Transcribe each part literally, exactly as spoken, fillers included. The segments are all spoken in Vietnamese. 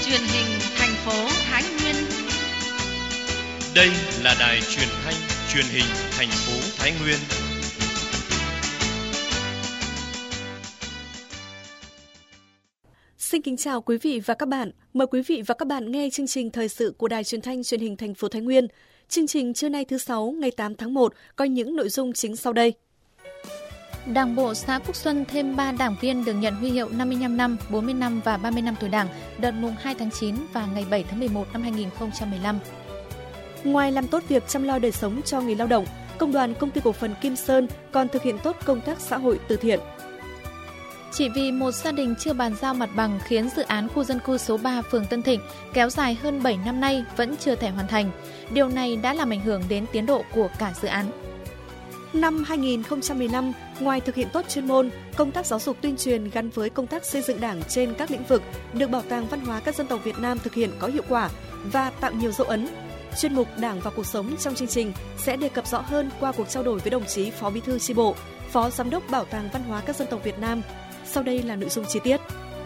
truyền hình thành phố Thái Nguyên. Đây là đài truyền thanh truyền hình thành phố Thái Nguyên. Xin kính chào quý vị và các bạn. Mời quý vị và các bạn nghe chương trình thời sự của đài truyền thanh truyền hình thành phố Thái Nguyên. Chương trình trưa nay thứ sáu ngày tám tháng một có những nội dung chính sau đây. Đảng bộ xã Phúc Xuân thêm ba đảng viên được nhận huy hiệu năm mươi lăm năm, bốn mươi năm và ba mươi năm tuổi Đảng đợt mùng hai tháng chín và ngày bảy tháng mười một năm hai nghìn không trăm mười lăm. Ngoài làm tốt việc chăm lo đời sống cho người lao động, Công đoàn Công ty Cổ phần Kim Sơn còn thực hiện tốt công tác xã hội từ thiện. Chỉ vì một gia đình chưa bàn giao mặt bằng khiến dự án khu dân cư số ba phường Tân Thịnh kéo dài hơn bảy năm nay vẫn chưa thể hoàn thành. Điều này đã làm ảnh hưởng đến tiến độ của cả dự án. Năm hai nghìn không trăm mười lăm, ngoài thực hiện tốt chuyên môn, công tác giáo dục tuyên truyền gắn với công tác xây dựng Đảng trên các lĩnh vực được Bảo tàng Văn hóa các dân tộc Việt Nam thực hiện có hiệu quả và tạo nhiều dấu ấn. Chuyên mục Đảng và cuộc sống trong chương trình sẽ đề cập rõ hơn qua cuộc trao đổi với đồng chí Phó Bí thư Chi bộ, Phó Giám đốc Bảo tàng Văn hóa các dân tộc Việt Nam. Sau đây là nội dung chi tiết.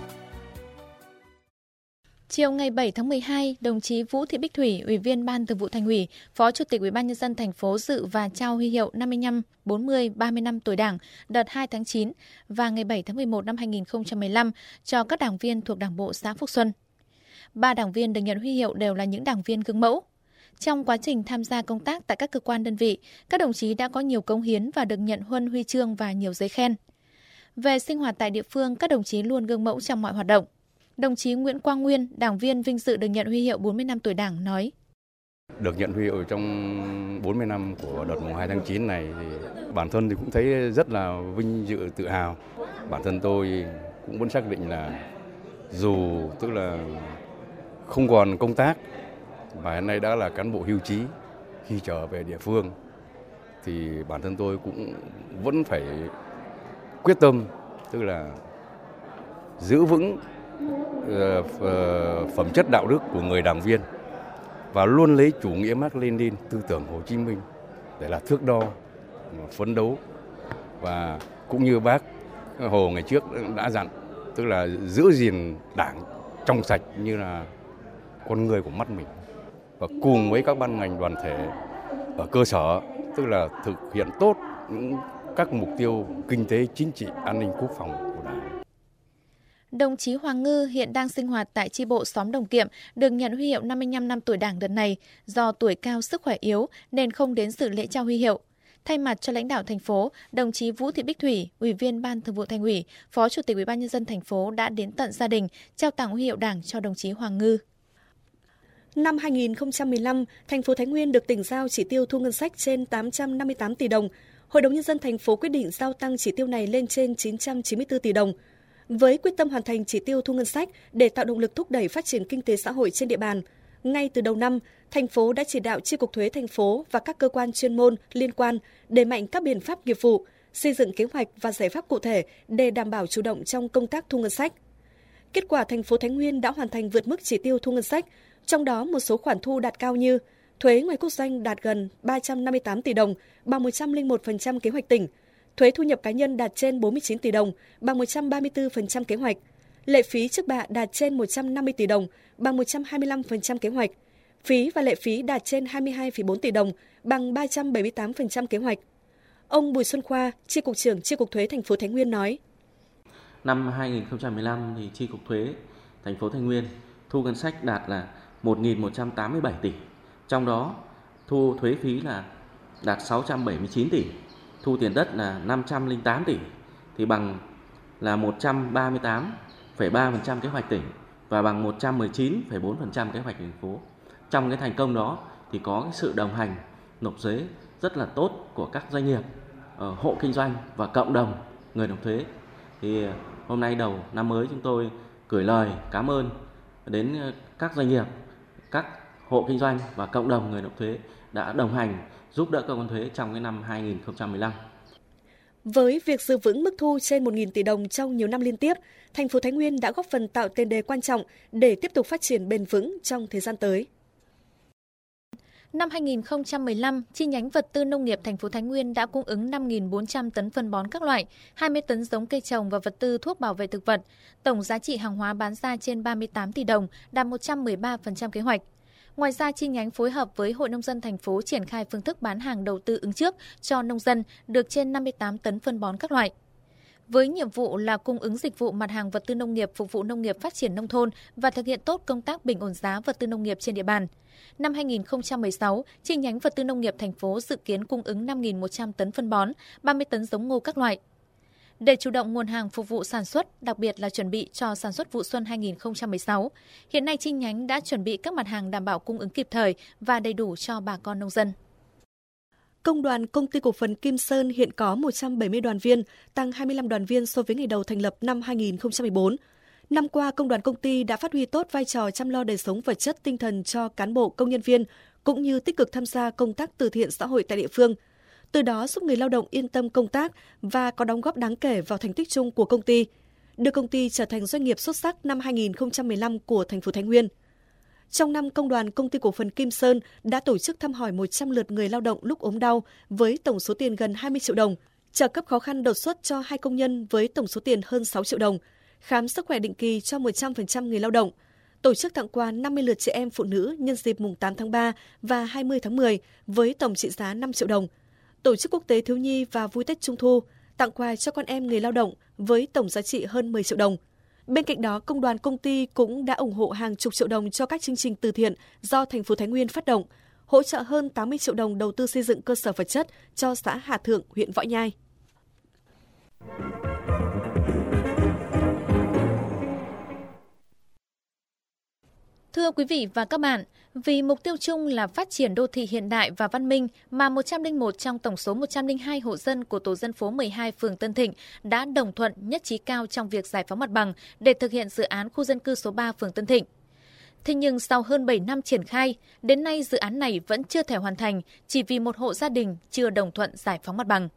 Chiều ngày bảy tháng mười hai, đồng chí Vũ Thị Bích Thủy, Ủy viên Ban Thường vụ Thành ủy, Phó Chủ tịch Ủy ban nhân dân thành phố dự và trao huy hiệu năm mươi lăm, bốn mươi, ba mươi năm tuổi Đảng đợt hai tháng chín và ngày bảy tháng mười một năm hai nghìn không trăm mười lăm cho các đảng viên thuộc Đảng bộ xã Phúc Xuân. Ba đảng viên được nhận huy hiệu đều là những đảng viên gương mẫu. Trong quá trình tham gia công tác tại các cơ quan đơn vị, các đồng chí đã có nhiều cống hiến và được nhận huân huy chương và nhiều giấy khen. Về sinh hoạt tại địa phương, các đồng chí luôn gương mẫu trong mọi hoạt động. Đồng chí Nguyễn Quang Nguyên, đảng viên vinh dự được nhận huy hiệu bốn mươi năm tuổi Đảng nói: Được nhận huy hiệu trong bốn mươi năm của đợt mùng hai tháng chín này thì bản thân thì cũng thấy rất là vinh dự tự hào. Bản thân tôi cũng muốn xác định là dù tức là không còn công tác và hiện nay đã là cán bộ hưu trí, khi trở về địa phương thì bản thân tôi cũng vẫn phải quyết tâm, tức là giữ vững uh, phẩm chất đạo đức của người đảng viên và luôn lấy chủ nghĩa Mác Lênin, tư tưởng Hồ Chí Minh để là thước đo, phấn đấu. Và cũng như bác Hồ ngày trước đã dặn, tức là giữ gìn Đảng trong sạch như là con người của mắt mình, và cùng với các ban ngành đoàn thể ở cơ sở, tức là thực hiện tốt những các mục tiêu kinh tế, chính trị, an ninh quốc phòng của Đảng. Đồng chí Hoàng Ngư hiện đang sinh hoạt tại chi bộ xóm Đồng Kiệm được nhận huy hiệu năm mươi lăm năm tuổi Đảng đợt này do tuổi cao sức khỏe yếu nên không đến dự lễ trao huy hiệu. Thay mặt cho lãnh đạo thành phố, đồng chí Vũ Thị Bích Thủy, Ủy viên Ban Thường vụ Thành ủy, Phó Chủ tịch Ủy ban nhân dân thành phố đã đến tận gia đình trao tặng huy hiệu Đảng cho đồng chí Hoàng Ngư. Năm hai nghìn không trăm mười lăm, thành phố Thái Nguyên được tỉnh giao chỉ tiêu thu ngân sách trên tám trăm năm mươi tám tỷ đồng. Hội đồng nhân dân thành phố quyết định giao tăng chỉ tiêu này lên trên chín trăm chín mươi tư tỷ đồng. Với quyết tâm hoàn thành chỉ tiêu thu ngân sách để tạo động lực thúc đẩy phát triển kinh tế xã hội trên địa bàn, ngay từ đầu năm, thành phố đã chỉ đạo Chi cục Thuế thành phố và các cơ quan chuyên môn liên quan đẩy mạnh các biện pháp nghiệp vụ, xây dựng kế hoạch và giải pháp cụ thể để đảm bảo chủ động trong công tác thu ngân sách. Kết quả, thành phố Thái Nguyên đã hoàn thành vượt mức chỉ tiêu thu ngân sách, trong đó một số khoản thu đạt cao như thuế ngoài quốc doanh đạt gần ba trăm năm mươi tám tỷ đồng, bằng một trăm lẻ một phần trăm kế hoạch tỉnh, thuế thu nhập cá nhân đạt trên bốn mươi chín tỷ đồng, bằng một trăm ba mươi tư phần trăm kế hoạch, lệ phí trước bạ đạt trên một trăm năm mươi tỷ đồng, bằng một trăm hai mươi lăm phần trăm kế hoạch, phí và lệ phí đạt trên hai mươi hai phẩy bốn tỷ đồng, bằng ba trăm bảy mươi tám phần trăm kế hoạch. Ông Bùi Xuân Khoa, Chi cục trưởng Chi cục Thuế thành phố Thái Nguyên nói: Năm hai nghìn không trăm mười lăm thì Chi cục Thuế thành phố Thái Nguyên thu ngân sách đạt là một nghìn một trăm tám mươi bảy tỷ, trong đó thu thuế phí là đạt sáu trăm bảy mươi chín tỷ, thu tiền đất là năm trăm lẻ tám tỷ, thì bằng là một trăm ba mươi tám phẩy ba phần trăm kế hoạch tỉnh và bằng một trăm mười chín phẩy bốn phần trăm kế hoạch thành phố. Trong cái thành công đó thì có cái sự đồng hành nộp thuế rất là tốt của các doanh nghiệp, hộ kinh doanh và cộng đồng người nộp thuế. Thì hôm nay đầu năm mới chúng tôi gửi lời cảm ơn đến các doanh nghiệp, các hộ kinh doanh và cộng đồng người nộp thuế đã đồng hành giúp đỡ cơ quan thuế trong cái năm hai nghìn không trăm mười lăm. Với việc giữ vững mức thu trên một nghìn tỷ đồng trong nhiều năm liên tiếp, thành phố Thái Nguyên đã góp phần tạo tiền đề quan trọng để tiếp tục phát triển bền vững trong thời gian tới. Năm hai nghìn không trăm mười lăm, chi nhánh vật tư nông nghiệp thành phố Thái Nguyên đã cung ứng năm nghìn bốn trăm tấn phân bón các loại, hai mươi tấn giống cây trồng và vật tư thuốc bảo vệ thực vật. Tổng giá trị hàng hóa bán ra trên ba mươi tám tỷ đồng, đạt một trăm mười ba phần trăm kế hoạch. Ngoài ra, chi nhánh phối hợp với Hội Nông dân thành phố triển khai phương thức bán hàng đầu tư ứng trước cho nông dân được trên năm mươi tám tấn phân bón các loại. Với nhiệm vụ là cung ứng dịch vụ mặt hàng vật tư nông nghiệp phục vụ nông nghiệp phát triển nông thôn và thực hiện tốt công tác bình ổn giá vật tư nông nghiệp trên địa bàn. Năm hai nghìn không trăm mười sáu, chi nhánh vật tư nông nghiệp thành phố dự kiến cung ứng năm nghìn một trăm tấn phân bón, ba mươi tấn giống ngô các loại. Để chủ động nguồn hàng phục vụ sản xuất, đặc biệt là chuẩn bị cho sản xuất vụ xuân hai nghìn không trăm mười sáu, hiện nay chi nhánh đã chuẩn bị các mặt hàng đảm bảo cung ứng kịp thời và đầy đủ cho bà con nông dân. Công đoàn Công ty Cổ phần Kim Sơn hiện có một trăm bảy mươi đoàn viên, tăng hai mươi lăm đoàn viên so với ngày đầu thành lập năm hai nghìn không trăm mười bốn. Năm qua, công đoàn công ty đã phát huy tốt vai trò chăm lo đời sống vật chất tinh thần cho cán bộ công nhân viên, cũng như tích cực tham gia công tác từ thiện xã hội tại địa phương. Từ đó giúp người lao động yên tâm công tác và có đóng góp đáng kể vào thành tích chung của công ty, đưa công ty trở thành doanh nghiệp xuất sắc năm hai nghìn không trăm mười lăm của thành phố Thái Nguyên. Trong năm, Công đoàn Công ty Cổ phần Kim Sơn đã tổ chức thăm hỏi một trăm lượt người lao động lúc ốm đau với tổng số tiền gần hai mươi triệu đồng, trợ cấp khó khăn đột xuất cho hai công nhân với tổng số tiền hơn sáu triệu đồng, khám sức khỏe định kỳ cho một trăm phần trăm người lao động, tổ chức tặng quà năm mươi lượt trẻ em phụ nữ nhân dịp mùng tám tháng ba và hai mươi tháng mười với tổng trị giá năm triệu đồng, tổ chức quốc tế thiếu nhi và vui Tết Trung thu, tặng quà cho con em người lao động với tổng giá trị hơn mười triệu đồng. Bên cạnh đó, công đoàn công ty cũng đã ủng hộ hàng chục triệu đồng cho các chương trình từ thiện do thành phố Thái Nguyên phát động, hỗ trợ hơn tám mươi triệu đồng đầu tư xây dựng cơ sở vật chất cho xã Hà Thượng, huyện Võ Nhai. Thưa quý vị và các bạn, vì mục tiêu chung là phát triển đô thị hiện đại và văn minh mà một trăm lẻ một trong tổng số một trăm lẻ hai hộ dân của tổ dân phố mười hai phường Tân Thịnh đã đồng thuận nhất trí cao trong việc giải phóng mặt bằng để thực hiện dự án khu dân cư số ba phường Tân Thịnh. Thế nhưng sau hơn bảy năm triển khai, đến nay dự án này vẫn chưa thể hoàn thành chỉ vì một hộ gia đình chưa đồng thuận giải phóng mặt bằng.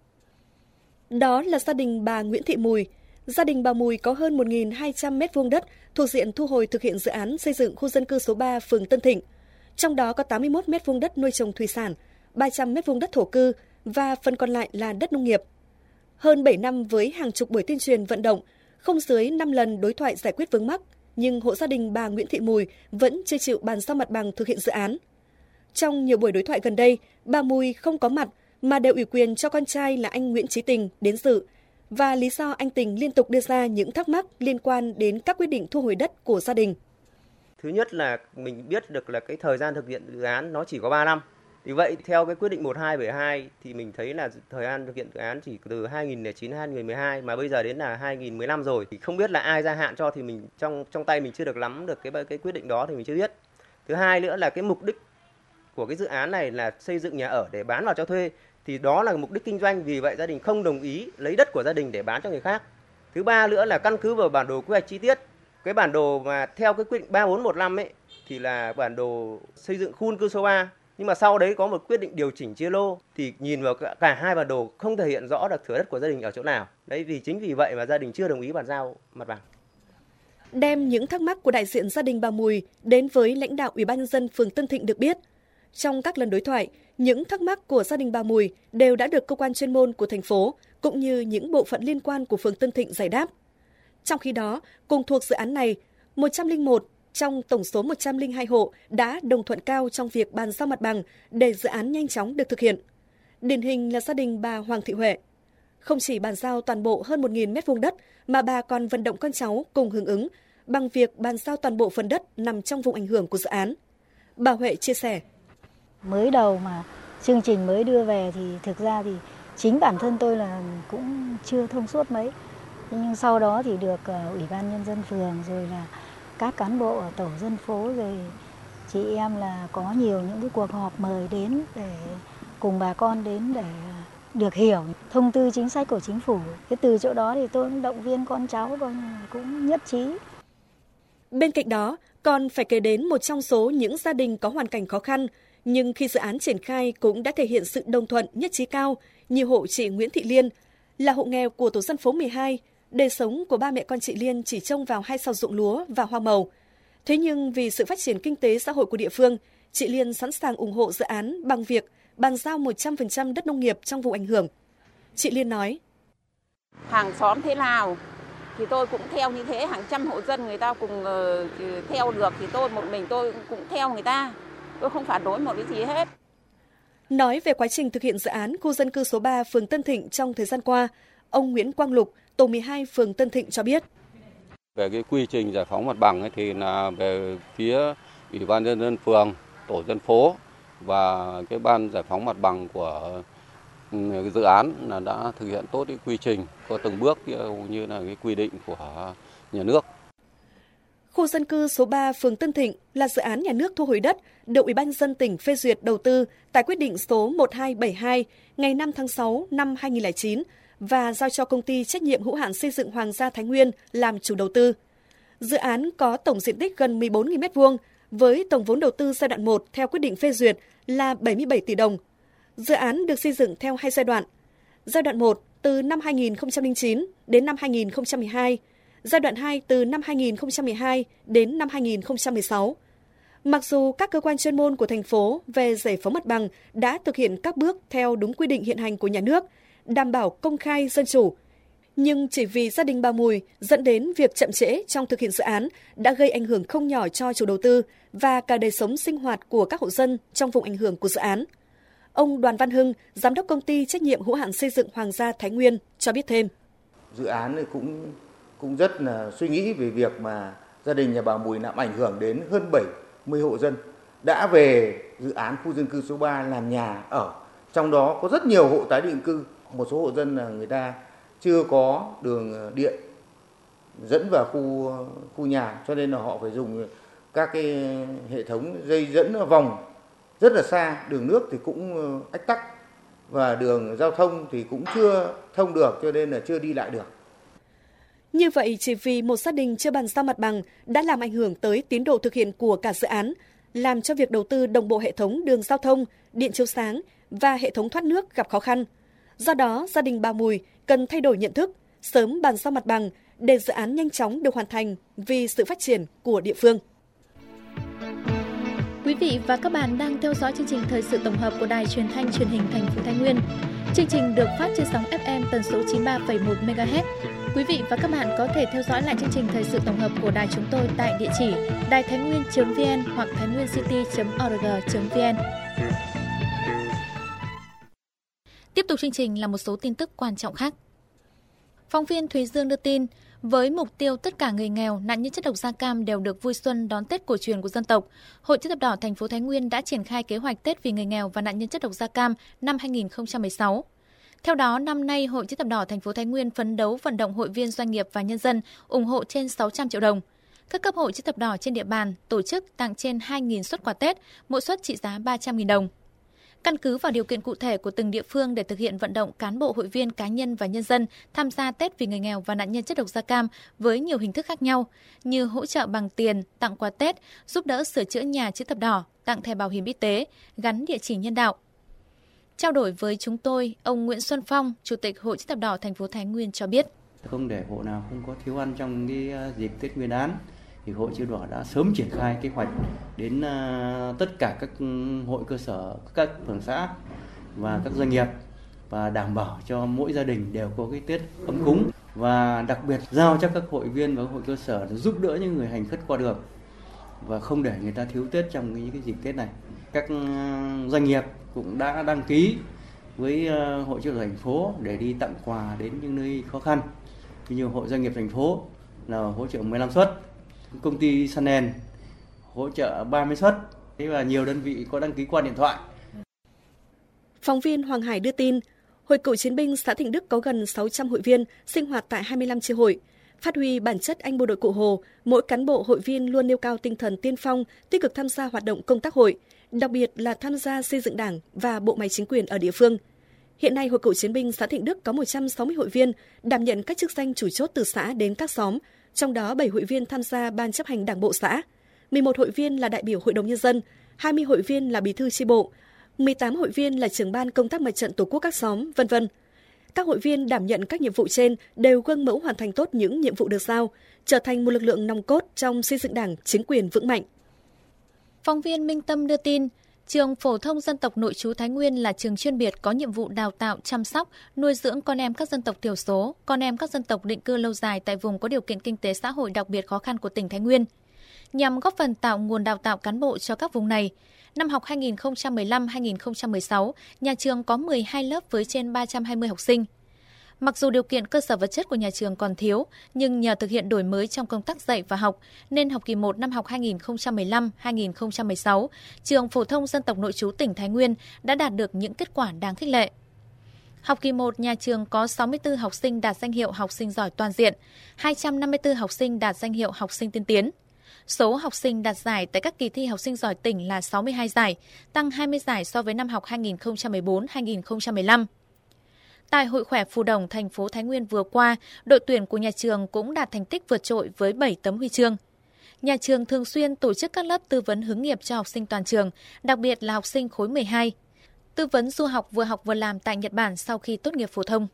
Đó là gia đình bà Nguyễn Thị Mùi. Gia đình bà Mùi có hơn một nghìn hai trăm mét vuông đất thuộc diện thu hồi thực hiện dự án xây dựng khu dân cư số ba phường Tân Thịnh. Trong đó có tám mươi mốt mét vuông đất nuôi trồng thủy sản, ba trăm mét vuông đất thổ cư và phần còn lại là đất nông nghiệp. Hơn bảy năm với hàng chục buổi tuyên truyền vận động, không dưới năm lần đối thoại giải quyết vướng mắc, nhưng hộ gia đình bà Nguyễn Thị Mùi vẫn chưa chịu bàn giao mặt bằng thực hiện dự án. Trong nhiều buổi đối thoại gần đây, bà Mùi không có mặt mà đều ủy quyền cho con trai là anh Nguyễn Chí Tình đến dự. Và lý do anh Tình liên tục đưa ra những thắc mắc liên quan đến các quyết định thu hồi đất của gia đình. Thứ nhất là mình biết được là cái thời gian thực hiện dự án nó chỉ có ba năm. Vì vậy theo cái quyết định một nghìn hai trăm bảy mươi hai thì mình thấy là thời gian thực hiện dự án chỉ từ hai nghìn lẻ chín đến hai nghìn mười hai mà bây giờ đến là hai nghìn mười lăm rồi. Thì không biết là ai gia hạn cho thì mình trong trong tay mình chưa được nắm được cái cái quyết định đó thì mình chưa biết. Thứ hai nữa là cái mục đích của cái dự án này là xây dựng nhà ở để bán vào cho thuê. Thì đó là mục đích kinh doanh, vì vậy gia đình không đồng ý lấy đất của gia đình để bán cho người khác. Thứ ba nữa là căn cứ vào bản đồ quy hoạch chi tiết. Cái bản đồ mà theo cái quyết định ba bốn một năm ấy thì là bản đồ xây dựng khu dân cư số ba. Nhưng mà sau đấy có một quyết định điều chỉnh chia lô thì nhìn vào cả, cả hai bản đồ không thể hiện rõ được thửa đất của gia đình ở chỗ nào. Đấy, vì chính vì vậy mà gia đình chưa đồng ý bàn giao mặt bằng. Đem những thắc mắc của đại diện gia đình bà Mùi đến với lãnh đạo Ủy ban nhân dân phường Tân Thịnh được biết, trong các lần đối thoại, những thắc mắc của gia đình bà Mùi đều đã được cơ quan chuyên môn của thành phố cũng như những bộ phận liên quan của phường Tân Thịnh giải đáp. Trong khi đó, cùng thuộc dự án này, một trăm lẻ một trong tổng số một trăm lẻ hai hộ đã đồng thuận cao trong việc bàn giao mặt bằng để dự án nhanh chóng được thực hiện. Điển hình là gia đình bà Hoàng Thị Huệ. Không chỉ bàn giao toàn bộ hơn một nghìn mét vuông đất mà bà còn vận động con cháu cùng hưởng ứng bằng việc bàn giao toàn bộ phần đất nằm trong vùng ảnh hưởng của dự án. Bà Huệ chia sẻ. Mới đầu mà chương trình mới đưa về thì thực ra thì chính bản thân tôi là cũng chưa thông suốt mấy. Nhưng sau đó thì được Ủy ban Nhân dân phường rồi là các cán bộ ở tổ dân phố rồi chị em là có nhiều những cái cuộc họp mời đến để cùng bà con đến để được hiểu thông tư chính sách của chính phủ. Thế từ chỗ đó thì tôi cũng động viên con cháu cũng nhất trí. Bên cạnh đó, còn phải kể đến một trong số những gia đình có hoàn cảnh khó khăn, nhưng khi dự án triển khai cũng đã thể hiện sự đồng thuận nhất trí cao, như hộ chị Nguyễn Thị Liên, là hộ nghèo của tổ dân phố mười hai. Đời sống của ba mẹ con chị Liên chỉ trông vào hai sào ruộng lúa và hoa màu. Thế nhưng vì sự phát triển kinh tế xã hội của địa phương, chị Liên sẵn sàng ủng hộ dự án bằng việc bàn giao một trăm phần trăm đất nông nghiệp trong vùng ảnh hưởng. Chị Liên nói: Hàng xóm thế nào thì tôi cũng theo như thế, hàng trăm hộ dân người ta cùng uh, theo được thì tôi một mình tôi cũng theo người ta. Tôi không phản đối một cái gì hết. Nói về quá trình thực hiện dự án khu dân cư số ba phường Tân Thịnh trong thời gian qua, ông Nguyễn Quang Lục, tổ mười hai phường Tân Thịnh cho biết: Về cái quy trình giải phóng mặt bằng ấy thì là về phía Ủy ban nhân dân phường, tổ dân phố và cái ban giải phóng mặt bằng của dự án là đã thực hiện tốt cái quy trình có từng bước như là cái quy định của nhà nước. Khu dân cư số ba phường Tân Thịnh là dự án nhà nước thu hồi đất được Ủy ban nhân dân tỉnh phê duyệt đầu tư tại quyết định số một hai bảy hai ngày năm tháng sáu năm hai nghìn không trăm lẻ chín và giao cho công ty trách nhiệm hữu hạn xây dựng Hoàng gia Thái Nguyên làm chủ đầu tư. Dự án có tổng diện tích gần mười bốn nghìn mét vuông với tổng vốn đầu tư giai đoạn một theo quyết định phê duyệt là bảy mươi bảy tỷ đồng. Dự án được xây dựng theo hai giai đoạn. Giai đoạn một từ năm hai nghìn không trăm lẻ chín đến năm hai nghìn không trăm mười hai, giai đoạn hai từ năm hai nghìn không trăm mười hai đến năm hai nghìn không trăm mười sáu. Mặc dù các cơ quan chuyên môn của thành phố về giải phóng mặt bằng đã thực hiện các bước theo đúng quy định hiện hành của nhà nước, đảm bảo công khai dân chủ, nhưng chỉ vì gia đình bà Mùi dẫn đến việc chậm trễ trong thực hiện dự án đã gây ảnh hưởng không nhỏ cho chủ đầu tư và cả đời sống sinh hoạt của các hộ dân trong vùng ảnh hưởng của dự án. Ông Đoàn Văn Hưng, giám đốc công ty trách nhiệm hữu hạn xây dựng Hoàng gia Thái Nguyên cho biết thêm: Dự án này cũng cũng rất là suy nghĩ về việc mà gia đình nhà bà Mùi làm ảnh hưởng đến hơn bảy mươi hộ dân đã về dự án khu dân cư số ba làm nhà ở. Trong đó có rất nhiều hộ tái định cư, một số hộ dân là người ta chưa có đường điện dẫn vào khu khu nhà, cho nên là họ phải dùng các cái hệ thống dây dẫn vòng rất là xa, đường nước thì cũng ách tắc và đường giao thông thì cũng chưa thông được, cho nên là chưa đi lại được. Như vậy, chỉ vì một gia đình chưa bàn giao mặt bằng đã làm ảnh hưởng tới tiến độ thực hiện của cả dự án, làm cho việc đầu tư đồng bộ hệ thống đường giao thông, điện chiếu sáng và hệ thống thoát nước gặp khó khăn. Do đó, gia đình bà Mùi cần thay đổi nhận thức, sớm bàn giao mặt bằng để dự án nhanh chóng được hoàn thành vì sự phát triển của địa phương. Quý vị và các bạn đang theo dõi chương trình thời sự tổng hợp của Đài Truyền thanh Truyền hình thành phố Thái Nguyên. Chương trình được phát trên sóng ép em tần số chín mươi ba phẩy một mê ga héc. Quý vị và các bạn có thể theo dõi lại chương trình thời sự tổng hợp của đài chúng tôi tại địa chỉ đài thái nguyên chấm vn hoặc thái nguyên city chấm org chấm vn. Tiếp tục chương trình là một số tin tức quan trọng khác. Phóng viên Thúy Dương đưa tin, với mục tiêu tất cả người nghèo, nạn nhân chất độc da cam đều được vui xuân đón Tết cổ truyền của dân tộc, Hội Chữ thập đỏ thành phố Thái Nguyên đã triển khai kế hoạch Tết vì người nghèo và nạn nhân chất độc da cam năm hai nghìn không trăm mười sáu. Theo đó, năm nay Hội Chữ thập đỏ thành phố Thái Nguyên phấn đấu vận động hội viên doanh nghiệp và nhân dân ủng hộ trên sáu trăm triệu đồng. Các cấp hội Chữ thập đỏ trên địa bàn tổ chức tặng trên hai nghìn suất quà Tết, mỗi suất trị giá ba trăm nghìn đồng. Căn cứ vào điều kiện cụ thể của từng địa phương để thực hiện vận động cán bộ hội viên cá nhân và nhân dân tham gia Tết vì người nghèo và nạn nhân chất độc da cam với nhiều hình thức khác nhau như hỗ trợ bằng tiền, tặng quà Tết, giúp đỡ sửa chữa nhà Chữ thập đỏ, tặng thẻ bảo hiểm y tế, gắn địa chỉ nhân đạo. Trao đổi với chúng tôi, ông Nguyễn Xuân Phong, Chủ tịch Hội Chữ thập đỏ thành phố Thái Nguyên cho biết: Không để hộ nào không có thiếu ăn trong cái dịp Tết Nguyên đán, thì Hội Chữ thập đỏ đã sớm triển khai kế hoạch đến uh, tất cả các hội cơ sở, các phường xã và các doanh nghiệp và đảm bảo cho mỗi gia đình đều có cái Tết ấm cúng, và đặc biệt giao cho các hội viên và hội cơ sở để giúp đỡ những người hành khất qua đường và không để người ta thiếu Tết trong những cái dịp Tết này. Các doanh nghiệp cũng đã đăng ký với uh, Hội Chữ thập đỏ thành phố để đi tặng quà đến những nơi khó khăn. Như hội doanh nghiệp thành phố là hỗ trợ mười lăm suất, công ty Sanen hỗ trợ ba mươi suất, và nhiều đơn vị có đăng ký qua điện thoại. Phóng viên Hoàng Hải đưa tin, Hội Cựu Chiến binh xã Thịnh Đức có gần sáu trăm hội viên sinh hoạt tại hai mươi lăm chi hội. Phát huy bản chất anh bộ đội Cụ Hồ, mỗi cán bộ hội viên luôn nêu cao tinh thần tiên phong, tích cực tham gia hoạt động công tác hội, đặc biệt là tham gia xây dựng Đảng và bộ máy chính quyền ở địa phương. Hiện nay, Hội Cựu Chiến binh xã Thịnh Đức có một trăm sáu mươi hội viên đảm nhận các chức danh chủ chốt từ xã đến các xóm, trong đó bảy hội viên tham gia ban chấp hành Đảng bộ xã, mười một hội viên là đại biểu Hội đồng nhân dân, hai mươi hội viên là bí thư chi bộ, mười tám hội viên là trưởng ban công tác mặt trận Tổ quốc các xóm, vân vân. Các hội viên đảm nhận các nhiệm vụ trên đều gương mẫu hoàn thành tốt những nhiệm vụ được giao, trở thành một lực lượng nòng cốt trong xây dựng Đảng, chính quyền vững mạnh. Phóng viên Minh Tâm đưa tin, Trường Phổ thông Dân tộc Nội trú Thái Nguyên là trường chuyên biệt có nhiệm vụ đào tạo, chăm sóc, nuôi dưỡng con em các dân tộc thiểu số, con em các dân tộc định cư lâu dài tại vùng có điều kiện kinh tế xã hội đặc biệt khó khăn của tỉnh Thái Nguyên. Nhằm góp phần tạo nguồn đào tạo cán bộ cho các vùng này, năm học hai nghìn không trăm mười lăm hai nghìn không trăm mười sáu, nhà trường có mười hai lớp với trên ba trăm hai mươi học sinh. Mặc dù điều kiện cơ sở vật chất của nhà trường còn thiếu, nhưng nhờ thực hiện đổi mới trong công tác dạy và học, nên học kỳ một năm học hai nghìn không trăm mười lăm hai nghìn không trăm mười sáu, Trường Phổ thông Dân tộc Nội trú tỉnh Thái Nguyên đã đạt được những kết quả đáng khích lệ. Học kỳ một, nhà trường có sáu mươi tư học sinh đạt danh hiệu học sinh giỏi toàn diện, hai trăm năm mươi tư học sinh đạt danh hiệu học sinh tiên tiến. Số học sinh đạt giải tại các kỳ thi học sinh giỏi tỉnh là sáu mươi hai giải, tăng hai mươi giải so với năm học hai nghìn không trăm mười bốn hai nghìn không trăm mười lăm. Tại Hội khỏe Phù Đồng, thành phố Thái Nguyên vừa qua, đội tuyển của nhà trường cũng đạt thành tích vượt trội với bảy tấm huy chương. Nhà trường thường xuyên tổ chức các lớp tư vấn hướng nghiệp cho học sinh toàn trường, đặc biệt là học sinh khối mười hai. Tư vấn du học vừa học vừa làm tại Nhật Bản sau khi tốt nghiệp phổ thông.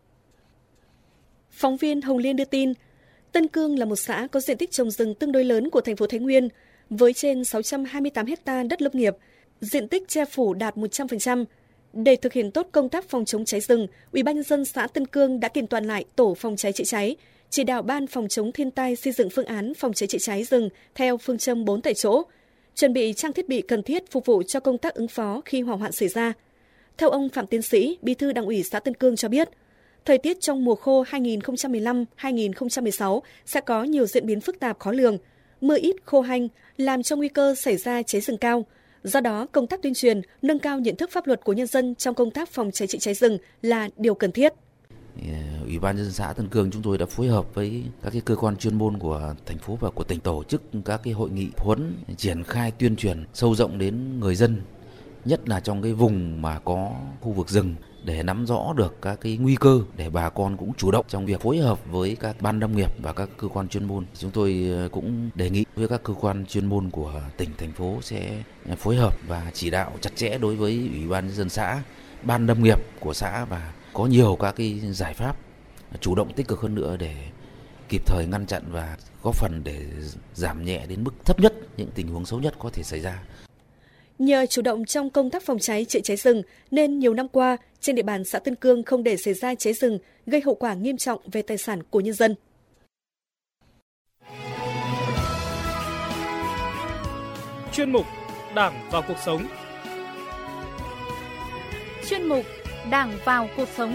Phóng viên Hồng Liên đưa tin, Tân Cương là một xã có diện tích trồng rừng tương đối lớn của thành phố Thái Nguyên, với trên sáu trăm hai mươi tám ha đất lâm nghiệp, diện tích che phủ đạt một trăm phần trăm. Để thực hiện tốt công tác phòng chống cháy rừng, Ủy ban nhân dân xã Tân Cương đã kiện toàn lại tổ phòng cháy chữa cháy, chỉ đạo ban phòng chống thiên tai xây dựng phương án phòng cháy chữa cháy rừng theo phương châm bốn tại chỗ, chuẩn bị trang thiết bị cần thiết phục vụ cho công tác ứng phó khi hỏa hoạn xảy ra. Theo ông Phạm Tiến Sĩ, Bí thư Đảng ủy xã Tân Cương cho biết, thời tiết trong mùa khô hai nghìn không trăm mười lăm hai nghìn không trăm mười sáu sẽ có nhiều diễn biến phức tạp khó lường, mưa ít khô hanh làm cho nguy cơ xảy ra cháy rừng cao. Do đó, công tác tuyên truyền, nâng cao nhận thức pháp luật của nhân dân trong công tác phòng cháy chữa cháy rừng là điều cần thiết. Ủy ban nhân dân xã Tân Cương chúng tôi đã phối hợp với các cái cơ quan chuyên môn của thành phố và của tỉnh tổ chức các cái hội nghị huấn triển khai tuyên truyền sâu rộng đến người dân, nhất là trong cái vùng mà có khu vực rừng, để nắm rõ được các cái nguy cơ, để bà con cũng chủ động trong việc phối hợp với các ban nông nghiệp và các cơ quan chuyên môn. Chúng tôi cũng đề nghị với các cơ quan chuyên môn của tỉnh, thành phố sẽ phối hợp và chỉ đạo chặt chẽ đối với Ủy ban nhân dân xã, ban nông nghiệp của xã và có nhiều các cái giải pháp chủ động tích cực hơn nữa để kịp thời ngăn chặn và góp phần để giảm nhẹ đến mức thấp nhất những tình huống xấu nhất có thể xảy ra. Nhờ chủ động trong công tác phòng cháy chữa cháy rừng nên nhiều năm qua trên địa bàn xã Tân Cương không để xảy ra cháy rừng gây hậu quả nghiêm trọng về tài sản của nhân dân. Chuyên mục Đảng vào cuộc sống. Chuyên mục Đảng vào cuộc sống.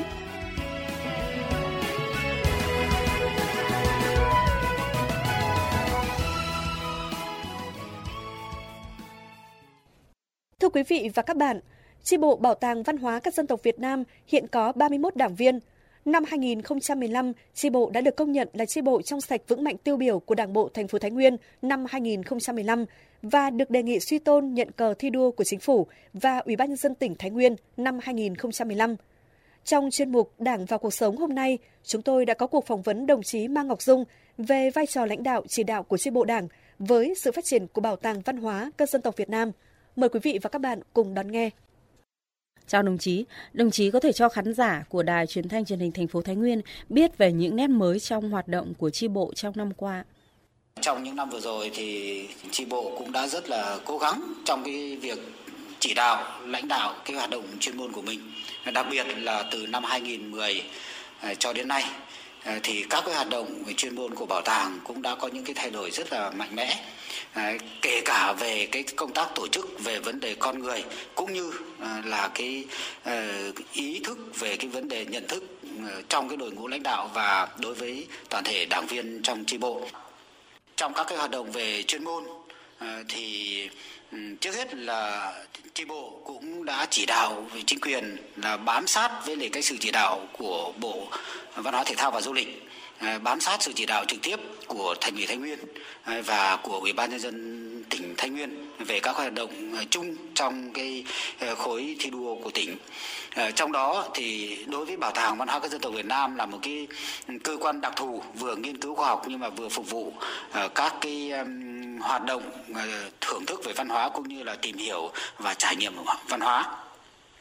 Thưa quý vị và các bạn, chi bộ Bảo tàng Văn hóa các dân tộc Việt Nam hiện có ba mươi mốt đảng viên. Năm hai nghìn không trăm mười lăm, chi bộ đã được công nhận là chi bộ trong sạch vững mạnh tiêu biểu của Đảng bộ thành phố Thái Nguyên năm hai nghìn không trăm mười lăm và được đề nghị suy tôn nhận cờ thi đua của Chính phủ và Ủy ban nhân dân tỉnh Thái Nguyên năm hai nghìn không trăm mười lăm. Trong chuyên mục Đảng vào cuộc sống hôm nay, chúng tôi đã có cuộc phỏng vấn đồng chí Ma Ngọc Dung về vai trò lãnh đạo chỉ đạo của chi bộ Đảng với sự phát triển của Bảo tàng Văn hóa các dân tộc Việt Nam. Mời quý vị và các bạn cùng đón nghe. Chào đồng chí, đồng chí có thể cho khán giả của Đài Truyền thanh Truyền hình thành phố Thái Nguyên biết về những nét mới trong hoạt động của chi bộ trong năm qua. Trong những năm vừa rồi thì chi bộ cũng đã rất là cố gắng trong cái việc chỉ đạo, lãnh đạo cái hoạt động chuyên môn của mình. Đặc biệt là từ năm hai nghìn không trăm mười cho đến nay thì các cái hoạt động về chuyên môn của bảo tàng cũng đã có những cái thay đổi rất là mạnh mẽ. Đấy, kể cả về cái công tác tổ chức về vấn đề con người cũng như là cái ý thức về cái vấn đề nhận thức trong cái đội ngũ lãnh đạo và đối với toàn thể đảng viên trong chi bộ. Trong các cái hoạt động về chuyên môn thì trước hết là chi bộ cũng đã chỉ đạo về chính quyền là bám sát với lại cái sự chỉ đạo của Bộ Văn hóa Thể thao và Du lịch, bám sát sự chỉ đạo trực tiếp của Thành ủy Thái Nguyên và của Ủy ban nhân dân tỉnh Thái Nguyên về các hoạt động chung trong cái khối thi đua của tỉnh. Trong đó thì đối với Bảo tàng Văn hóa các dân tộc Việt Nam là một cái cơ quan đặc thù vừa nghiên cứu khoa học nhưng mà vừa phục vụ các cái hoạt động thưởng thức về văn hóa cũng như là tìm hiểu và trải nghiệm văn hóa.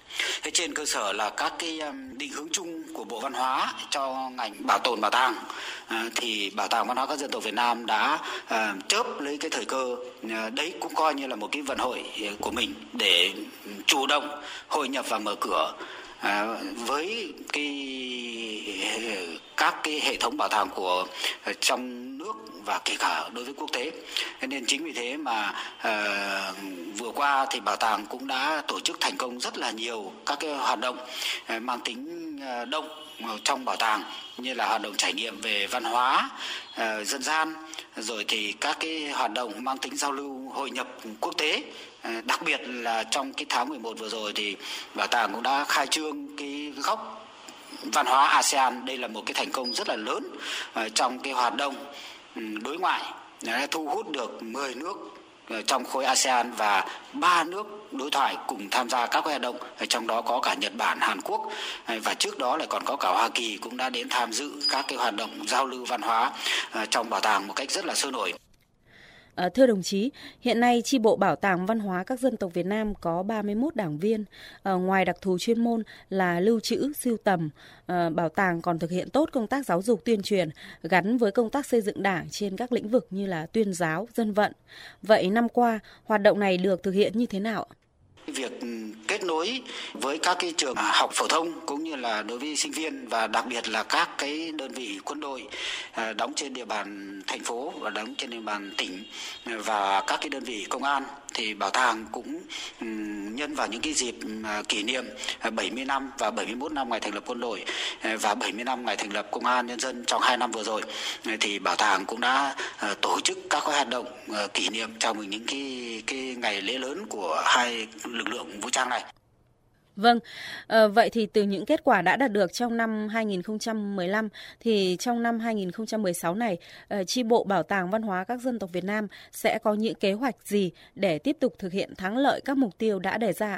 Thế trên cơ sở là các cái định hướng chung của Bộ Văn hóa cho ngành bảo tồn bảo tàng, thì Bảo tàng Văn hóa các dân tộc Việt Nam đã chớp lấy cái thời cơ đấy, cũng coi như là một cái vận hội của mình để chủ động hội nhập và mở cửa với cái các cái hệ thống bảo tàng của trong nước và kể cả đối với quốc tế. Nên chính vì thế mà uh, vừa qua thì bảo tàng cũng đã tổ chức thành công rất là nhiều các cái hoạt động uh, mang tính uh, động trong bảo tàng, như là hoạt động trải nghiệm về văn hóa uh, dân gian, rồi thì các cái hoạt động mang tính giao lưu hội nhập quốc tế. Uh, đặc biệt là trong cái tháng mười một vừa rồi thì bảo tàng cũng đã khai trương cái góc văn hóa a sê an. Đây là một cái thành công rất là lớn uh, trong cái hoạt động đối ngoại, đã thu hút được mười nước trong khối a sê an và ba nước đối thoại cùng tham gia các hoạt động, trong đó có cả Nhật Bản, Hàn Quốc, và trước đó lại còn có cả Hoa Kỳ cũng đã đến tham dự các cái hoạt động giao lưu văn hóa trong bảo tàng một cách rất là sôi nổi. À, thưa đồng chí, hiện nay chi bộ Bảo tàng Văn hóa các dân tộc Việt Nam có ba mươi mốt đảng viên. À, ngoài đặc thù chuyên môn là lưu trữ, sưu tầm, à, bảo tàng còn thực hiện tốt công tác giáo dục tuyên truyền gắn với công tác xây dựng đảng trên các lĩnh vực như là tuyên giáo, dân vận. Vậy năm qua, hoạt động này được thực hiện như thế nào? Việc kết nối với các cái trường học phổ thông cũng như là đối với sinh viên, và đặc biệt là các cái đơn vị quân đội đóng trên địa bàn thành phố và đóng trên địa bàn tỉnh và các cái đơn vị công an, thì bảo tàng cũng nhân vào những cái dịp kỷ niệm bảy mươi năm và bảy mươi mốt năm ngày thành lập quân đội và bảy mươi năm ngày thành lập công an nhân dân trong hai năm vừa rồi, thì bảo tàng cũng đã tổ chức các hoạt động kỷ niệm chào mừng những cái cái ngày lễ lớn của hai lực lượng vũ trang này. Vâng, à, vậy thì từ những kết quả đã đạt được trong năm hai nghìn không trăm mười lăm thì trong năm hai nghìn không trăm mười sáu này, uh, chi bộ Bảo tàng Văn hóa các dân tộc Việt Nam sẽ có những kế hoạch gì để tiếp tục thực hiện thắng lợi các mục tiêu đã đề ra?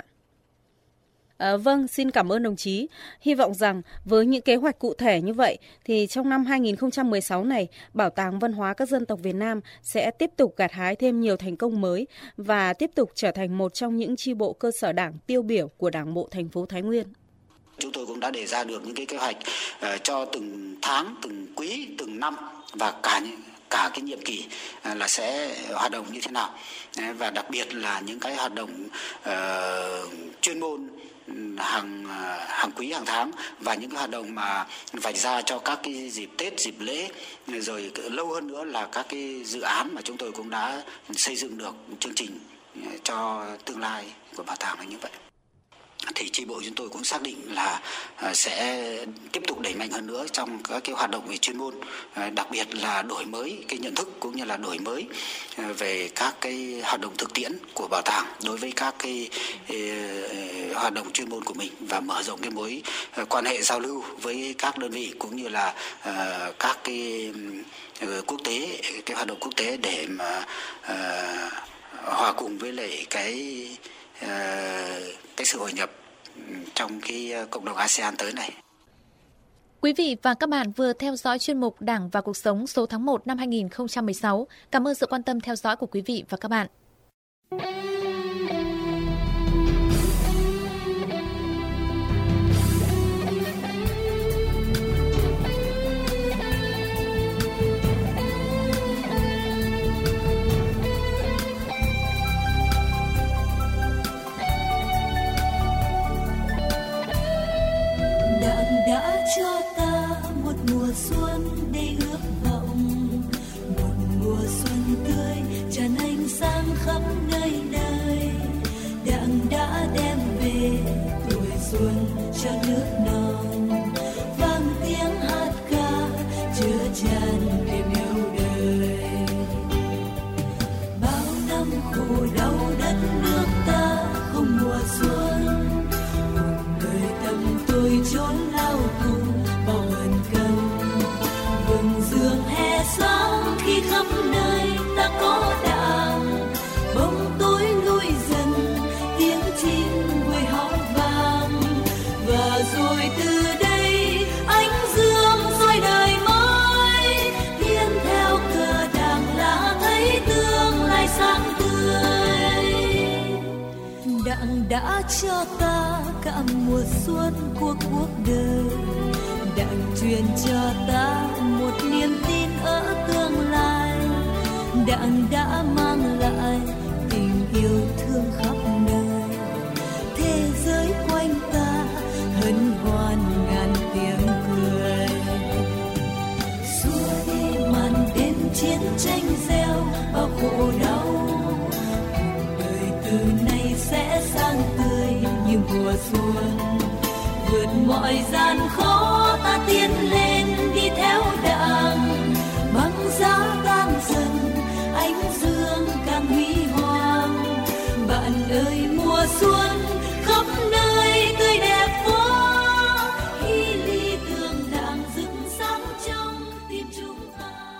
À, vâng, xin cảm ơn đồng chí. Hy vọng rằng với những kế hoạch cụ thể như vậy thì trong năm hai nghìn không trăm mười sáu này, Bảo tàng Văn hóa các dân tộc Việt Nam sẽ tiếp tục gặt hái thêm nhiều thành công mới và tiếp tục trở thành một trong những chi bộ cơ sở đảng tiêu biểu của Đảng bộ thành phố Thái Nguyên. Chúng tôi cũng đã đề ra được những cái kế hoạch uh, cho từng tháng, từng quý, từng năm và cả những cả cái nhiệm kỳ là sẽ hoạt động như thế nào, và đặc biệt là những cái hoạt động uh, chuyên môn hàng hàng quý, hàng tháng, và những cái hoạt động mà vạch ra cho các cái dịp Tết, dịp lễ, rồi lâu hơn nữa là các cái dự án mà chúng tôi cũng đã xây dựng được chương trình cho tương lai của bảo tàng là như vậy. Thì chi bộ chúng tôi cũng xác định là sẽ tiếp tục đẩy mạnh hơn nữa trong các cái hoạt động về chuyên môn, đặc biệt là đổi mới cái nhận thức cũng như là đổi mới về các cái hoạt động thực tiễn của bảo tàng đối với các cái hoạt động chuyên môn của mình, và mở rộng cái mối quan hệ giao lưu với các đơn vị cũng như là các cái quốc tế, cái hoạt động quốc tế để mà hòa cùng với lại cái cái sự hội nhập trong cái cộng đồng a sê an tới này. Quý vị và các bạn vừa theo dõi chuyên mục Đảng và Cuộc sống số tháng một năm hai nghìn không trăm mười sáu. Cảm ơn sự quan tâm theo dõi của quý vị và các bạn. Đã cho ta một mùa xuân đầy ước vọng, một mùa xuân tươi tràn ánh sáng khắp nơi nơi. Đảng đã đem về tuổi xuân cho nước non, vang tiếng hát ca chứa chan niềm yêu đời. Bao năm khổ đau đất nước ta không mùa xuân, tôi trốn lao tù bao ẩn cần, vườn dương hè sáng khi khắp nơi ta có đảng. Bóng tối lui dần, tiếng chim quê hót vang, và rồi từ Đặng đã cho ta cả mùa xuân của cuộc đời, Đặng truyền cho ta một niềm tin ở tương lai, Đặng đã mang lại tình yêu thương khắp nơi. Thế giới quanh ta hân hoan ngàn tiếng cười, xua đi màn đêm chiến tranh gieo bao khổ đau. Cuộc đời từ nay sẽ sang tươi như mùa xuân, vượt mọi gian khó ta tiến lên đi theo Đảng. Băng giá tan dần, ánh dương càng huy hoàng. Bạn ơi mùa xuân khắp nơi tươi đẹp quá, khi lý tưởng Đảng rực sáng trong tim chúng ta.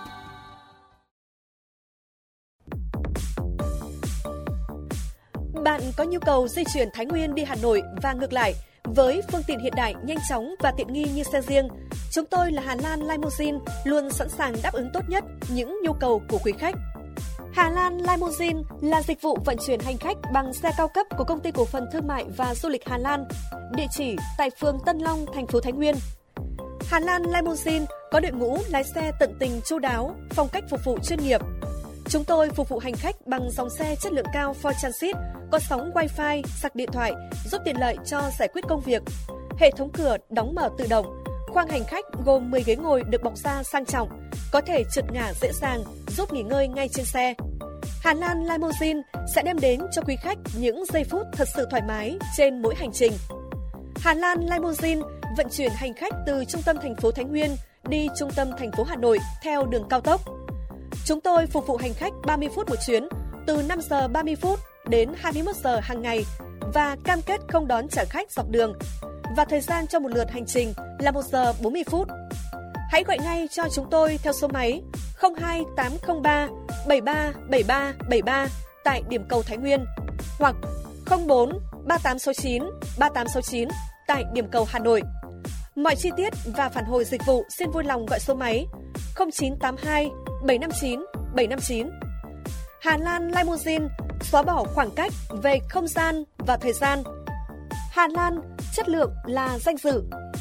Bạn có nhu cầu di chuyển Thái Nguyên đi Hà Nội và ngược lại với phương tiện hiện đại, nhanh chóng và tiện nghi như xe riêng, chúng tôi là Hà Lan Limousine luôn sẵn sàng đáp ứng tốt nhất những nhu cầu của quý khách. Hà Lan Limousine là dịch vụ vận chuyển hành khách bằng xe cao cấp của Công ty Cổ phần Thương mại và Du lịch Hà Lan, địa chỉ tại phường Tân Long, thành phố Thái Nguyên. Hà Lan Limousine có đội ngũ lái xe tận tình chu đáo, phong cách phục vụ chuyên nghiệp. Chúng tôi phục vụ hành khách bằng dòng xe chất lượng cao Ford Transit, có sóng Wi-Fi, sạc điện thoại, giúp tiện lợi cho giải quyết công việc. Hệ thống cửa đóng mở tự động, khoang hành khách gồm mười ghế ngồi được bọc da sang trọng, có thể trượt ngả dễ dàng, giúp nghỉ ngơi ngay trên xe. Hà Lan Limousine sẽ đem đến cho quý khách những giây phút thật sự thoải mái trên mỗi hành trình. Hà Lan Limousine vận chuyển hành khách từ trung tâm thành phố Thái Nguyên đi trung tâm thành phố Hà Nội theo đường cao tốc. Chúng tôi phục vụ hành khách ba mươi phút một chuyến, từ năm giờ ba mươi phút đến hai mươi mốt giờ hàng ngày và cam kết không đón trả khách dọc đường. Và thời gian cho một lượt hành trình là một giờ bốn mươi phút. Hãy gọi ngay cho chúng tôi theo số máy không hai tám không ba bảy ba bảy ba bảy ba tại điểm cầu Thái Nguyên hoặc không bốn ba tám sáu chín ba tám sáu chín tại điểm cầu Hà Nội. Mọi chi tiết và phản hồi dịch vụ xin vui lòng gọi số máy không chín tám hai bảy năm chín bảy năm chín. Hà Lan Limousine xóa bỏ khoảng cách về không gian và thời gian. Hà Lan, chất lượng là danh dự.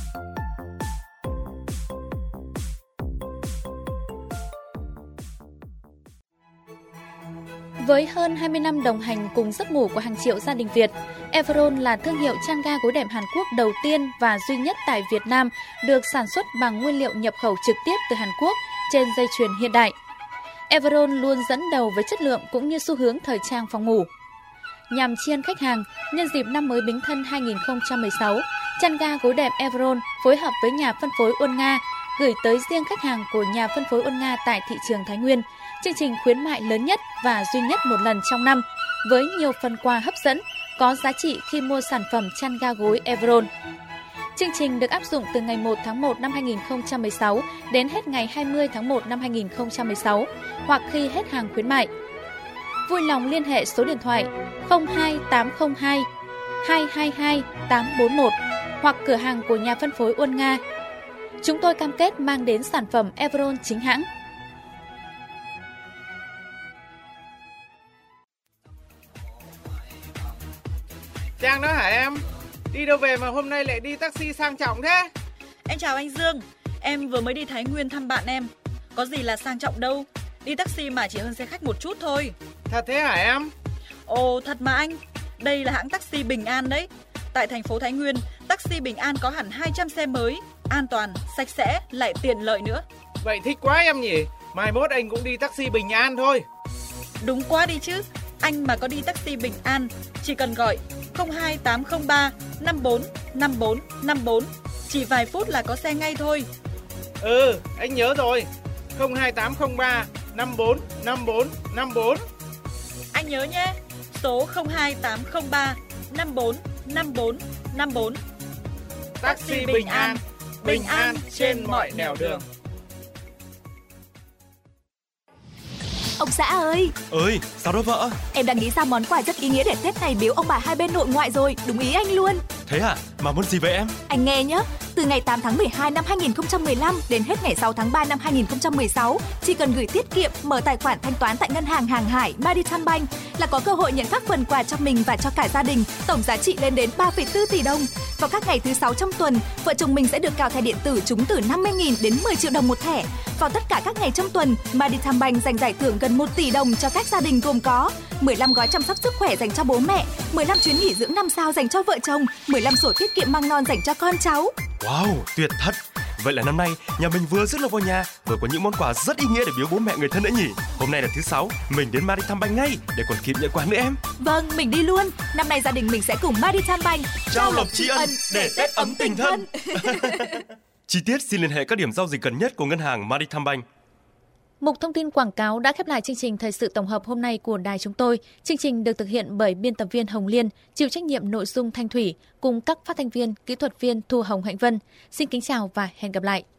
Với hơn hai mươi năm đồng hành cùng giấc ngủ của hàng triệu gia đình Việt, Everon là thương hiệu chăn ga gối đệm Hàn Quốc đầu tiên và duy nhất tại Việt Nam được sản xuất bằng nguyên liệu nhập khẩu trực tiếp từ Hàn Quốc trên dây chuyền hiện đại. Everon luôn dẫn đầu với chất lượng cũng như xu hướng thời trang phòng ngủ. Nhằm tri ân khách hàng, nhân dịp năm mới Bính Thân hai không một sáu, chăn ga gối đệm Everon phối hợp với nhà phân phối Uôn Nga gửi tới riêng khách hàng của nhà phân phối Uôn Nga tại thị trường Thái Nguyên chương trình khuyến mại lớn nhất và duy nhất một lần trong năm, với nhiều phần quà hấp dẫn, có giá trị khi mua sản phẩm chăn ga gối Everon. Chương trình được áp dụng từ ngày một tháng một năm hai không một sáu đến hết ngày hai mươi tháng một năm hai không một sáu, hoặc khi hết hàng khuyến mại. Vui lòng liên hệ số điện thoại không hai tám không hai hai hai hai tám bốn một hoặc cửa hàng của nhà phân phối Uôn Nga. Chúng tôi cam kết mang đến sản phẩm Everon chính hãng. Trang đó hả em? Đi đâu về mà hôm nay lại đi taxi sang trọng thế? Em chào anh Dương, em vừa mới đi Thái Nguyên thăm bạn em. Có gì là sang trọng đâu, đi taxi mà chỉ hơn xe khách một chút thôi. Thật thế hả em? Ồ, thật mà anh. Đây là hãng taxi Bình An đấy. Tại thành phố Thái Nguyên, taxi Bình An có hẳn hai trăm xe mới, an toàn, sạch sẽ, lại tiện lợi nữa. Vậy thích quá em nhỉ? Mai mốt anh cũng đi taxi Bình An thôi. Đúng quá đi chứ. Anh mà có đi taxi Bình An, chỉ cần gọi không hai tám không ba năm bốn năm bốn năm bốn. Chỉ vài phút là có xe ngay thôi. Ừ, anh nhớ rồi. không hai tám không ba năm bốn năm bốn năm bốn. Anh nhớ nhé. Số không hai tám không ba năm bốn năm bốn năm bốn. Taxi Bình An, bình an trên mọi nẻo đường. Ông xã ơi! Ơi, sao đó vợ? Em đang nghĩ ra món quà rất ý nghĩa để Tết này biếu ông bà hai bên nội ngoại rồi, đúng ý anh luôn. Thế à? Mà muốn gì vậy em? Anh nghe nhé, từ ngày tám tháng mười hai năm hai nghìn không trăm mười lăm đến hết ngày sáu tháng ba năm hai nghìn không trăm mười sáu, chỉ cần gửi tiết kiệm, mở tài khoản thanh toán tại ngân hàng Hàng Hải Maritime Bank là có cơ hội nhận các phần quà cho mình và cho cả gia đình, tổng giá trị lên đến ba phẩy bốn tỷ đồng. Vào các ngày thứ sáu trong tuần, vợ chồng mình sẽ được cào thẻ điện tử trúng từ năm mươi nghìn đến mười triệu đồng một thẻ. Vào tất cả các ngày trong tuần, Maritime Bank dành giải thưởng gần một tỷ đồng cho các gia đình, gồm có mười lăm gói chăm sóc sức khỏe dành cho bố mẹ, mười lăm chuyến nghỉ dưỡng năm sao dành cho vợ chồng, mười lăm sổ tiết kiệm măng non dành cho con cháu. Wow, tuyệt thật! Vậy là năm nay nhà mình vừa rước lộc vào nhà, vừa có những món quà rất ý nghĩa để biếu bố mẹ người thân nữa nhỉ? Hôm nay là thứ sáu, mình đến Maritime Bank ngay để còn kịp nhận quà nữa em. Vâng, mình đi luôn. Năm nay gia đình mình sẽ cùng Maritime Bank trao lộc tri ân để Tết ấm tình thân. Chi tiết xin liên hệ các điểm giao dịch gần nhất của ngân hàng Maritime Bank. Mục thông tin quảng cáo đã khép lại chương trình thời sự tổng hợp hôm nay của đài chúng tôi. Chương trình được thực hiện bởi biên tập viên Hồng Liên, chịu trách nhiệm nội dung Thanh Thủy cùng các phát thanh viên, kỹ thuật viên Thu Hồng, Hạnh Vân. Xin kính chào và hẹn gặp lại.